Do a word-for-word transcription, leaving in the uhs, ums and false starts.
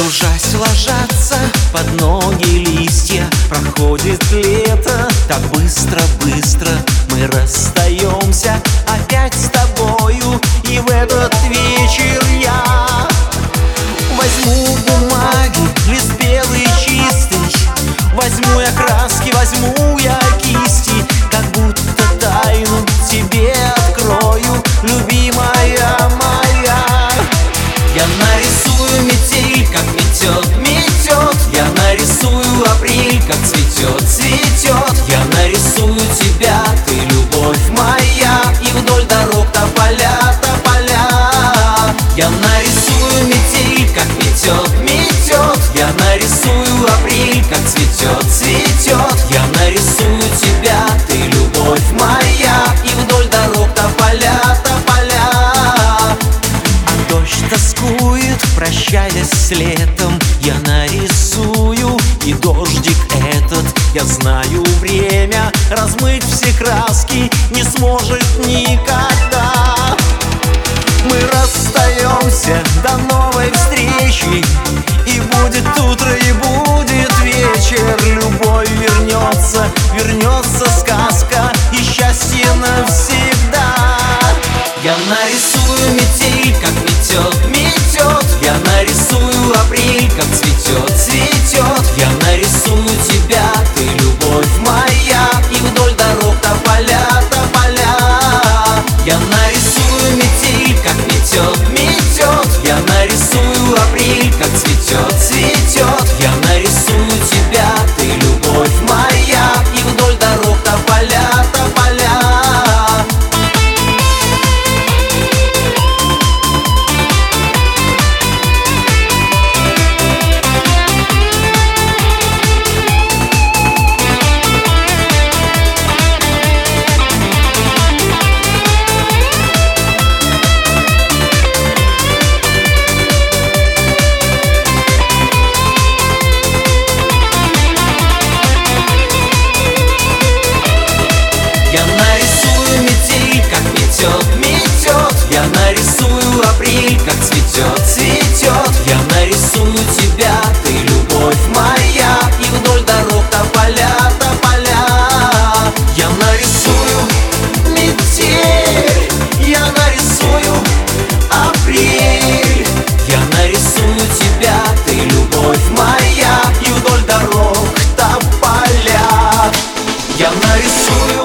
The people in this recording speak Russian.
Кружась ложатся под ноги листья. Проходит лето, так быстро-быстро мы расстаемся опять с тобою. И в этот вечер я возьму бумаги, лист белый чистый, возьму я краски, возьму я кисти, как будто тайну тебе открою, любимая моя. Я нарисую метель, как метет, метет. Я нарисую апрель, как цветет, цветет. Я нарисую тебя, ты любовь моя, и вдоль дорог тополя, тополя. Я нарисую метель, как метет, метет. Я нарисую апрель, как цветет, цветет. Я нарисую тебя, ты любовь моя, и вдоль дорог тополя, тополя. А дождь тоскует, прощаясь с летом. Я нарисую, и дождик этот, я знаю, время размыть все краски не сможет никогда. Мы расстаемся, до новой встречи, и будет утро, и будет вечер. Любовь вернется, вернется сказка, и счастье навсегда. Я нарисую метель, как метет, метет. Я нарисую апрель, как цветет, цветет. Я нарисую тебя, ты любовь моя, и вдоль дорог тополя, тополя. Я нарисую метель, как метет, метет. Я нарисую апрель, как цветет, цветет. Я нарисую тебя, ты любовь моя, и вдоль дорог тополя, тополя. Я нарисую апрель, как цветет, цветет. Я нарисую тебя, ты любовь моя, и вдоль дорог тополя, тополя. Я нарисую метель, я нарисую апрель. Я нарисую тебя, ты любовь моя, и вдоль дорог тополя. Я нарисую